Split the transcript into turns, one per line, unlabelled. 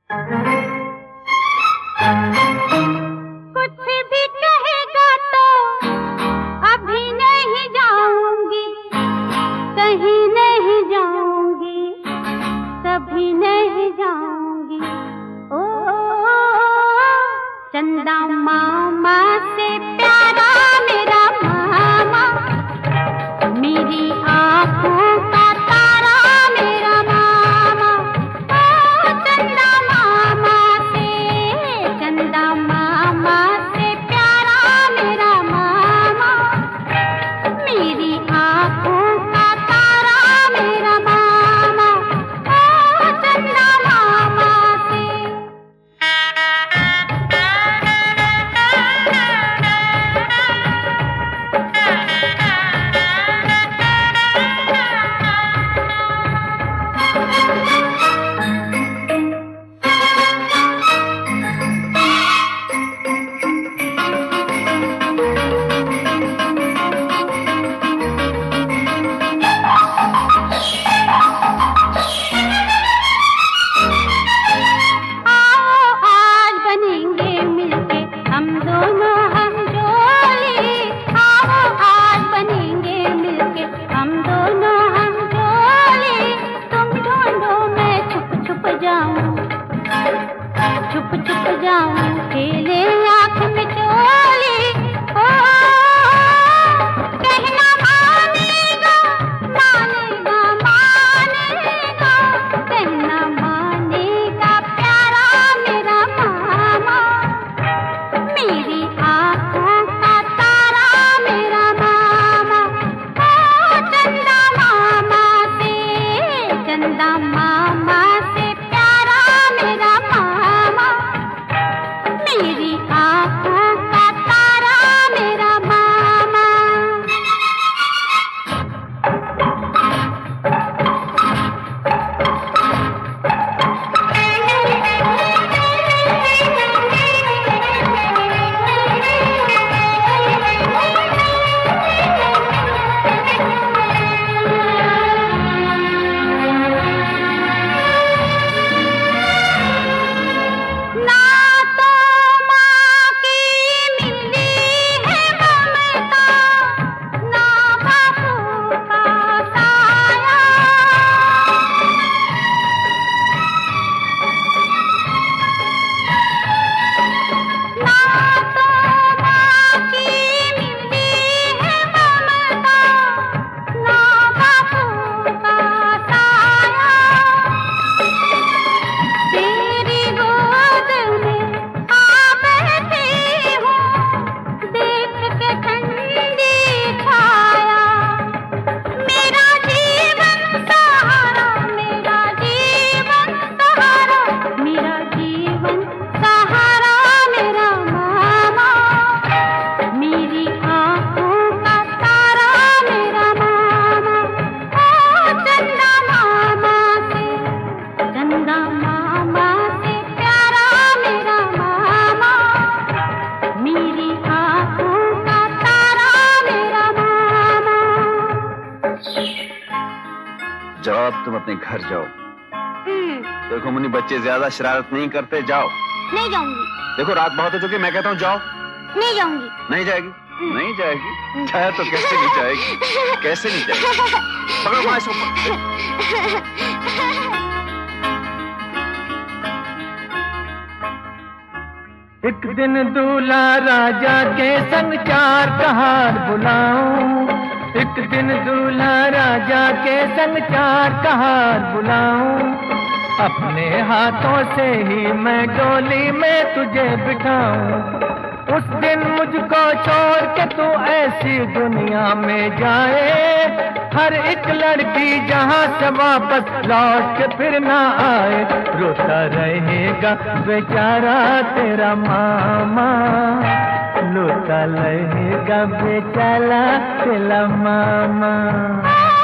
कुछ भी कहेगा तो अभी नहीं जाऊंगी, कहीं नहीं जाऊंगी, कभी नहीं जाऊंगी। ओ चंदा मामा से प्यारा मेरा मामा, मेरी आंखों का तारा मेरा मामा। ओ चंदा मामा से प्यारा मेरा मामा, मेरी आंखों का तारा मेरा मामा। ओ चंदा मामा से छुप छुप जाऊं, खेले आँख में चोली। ओ कहना मानेगा, मानेगा, मानेगा, कहना मानेगा प्यारा मेरा मामा, मेरी आँखों का तारा मेरा मामा। ओ चंदा मामा से, चंदा मामा से प्यारा मेरा मामा, मेरी आँखों का तारा मेरा मामा।
जाओ अब तुम अपने घर जाओ। देखो मुन्नी, बच्चे ज्यादा शरारत नहीं करते, जाओ।
नहीं जाऊंगी।
देखो रात बहुत हो चुकी, मैं कहता हूँ जाओ।
नहीं जाऊंगी।
नहीं जाएगी? नहीं जाएगी? चाहे तो कैसे नहीं जाएगी? कैसे नहीं जाएगी? पकड़ो वहां से ऊपर।
एक दिन दूल्हा राजा के संग चार कहार बुलाऊं, एक दिन दूल्हा राजा के संग चार कहार बुलाऊं, अपने हाथों से ही मैं डोली में तुझे बिठाऊं। उस दिन मुझको छोड़ के तू ऐसी दुनिया में जाए, हर एक लड़की जहां से वापस लौट के फिर ना आए, रोता रहेगा बेचारा तेरा मामा, रोता रहेगा बेचारा तेरा मामा।